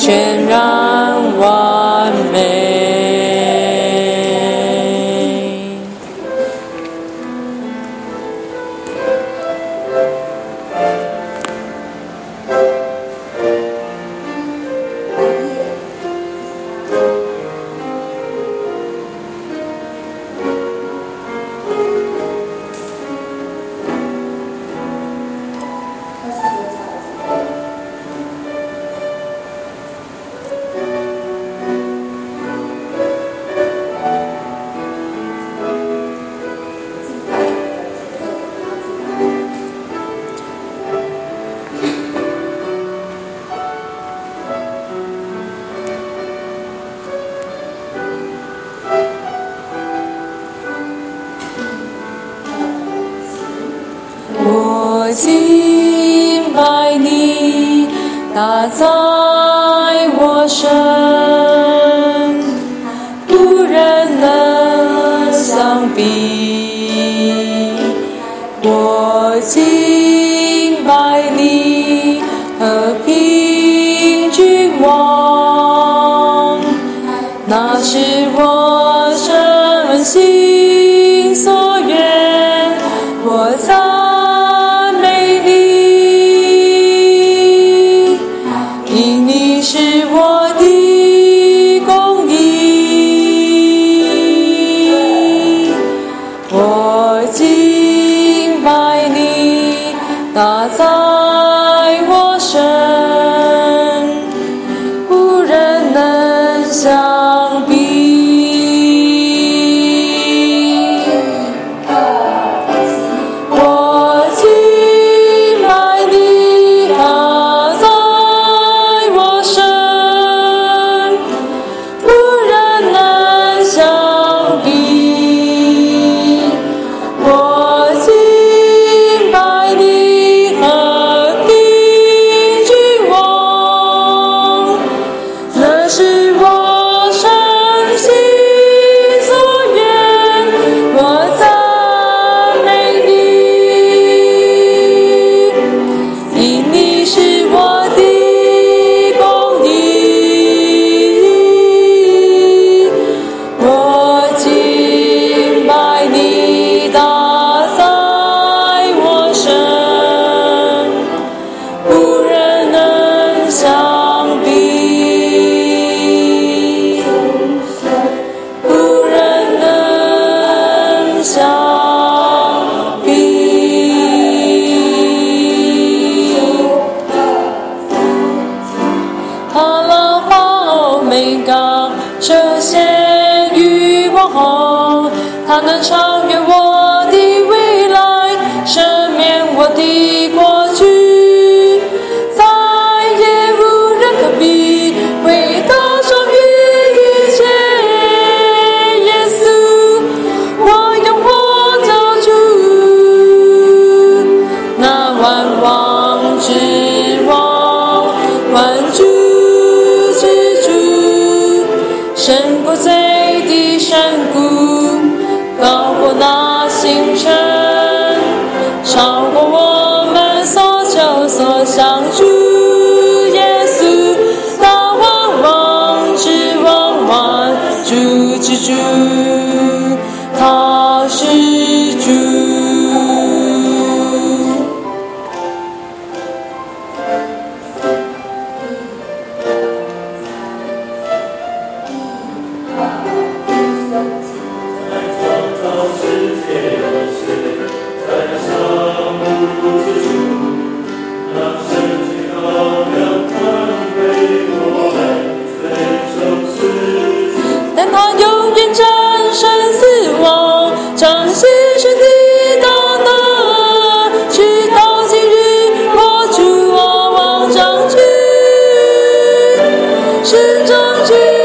全然完美。我敬拜你，大在我身，无人能相比。我敬拜你，和平君王，那是我真心所愿。我赞美你，因你是我的公义。我敬拜你，大在我身，无人能相比。这现于我后，它能超越我的未来，赦免我的过去，再也无人可比，伟大超越一切。耶稣，我用我救主，那万王之王，万主胜过罪的山谷，高过那星辰，超过我们所求所想。主耶稣，那万王之王，万主之主，他是主。但他永远战胜死亡，彰显神的大能，直到今日，我主我王掌权，是掌权。